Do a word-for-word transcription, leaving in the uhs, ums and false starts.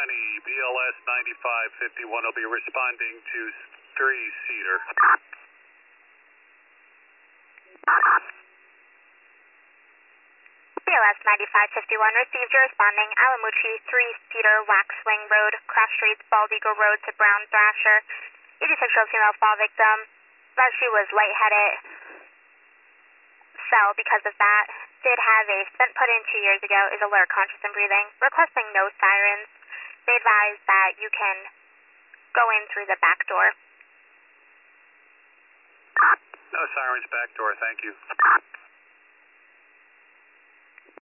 twenty, B L S ninety-five fifty-one will be responding to three Cedar. B L S ninety-five fifty-one received your responding Alamuchi three Cedar Waxwing Road, Cross Streets, Bald Eagle Road to Brown Thrasher. eighty-six-year-old female fall victim. That she was lightheaded. Cell because of that. Did have a stent put in two years ago. Is alert, conscious, and breathing. Requesting no sirens. They advise that you can go in through the back door. No sirens, back door, thank you.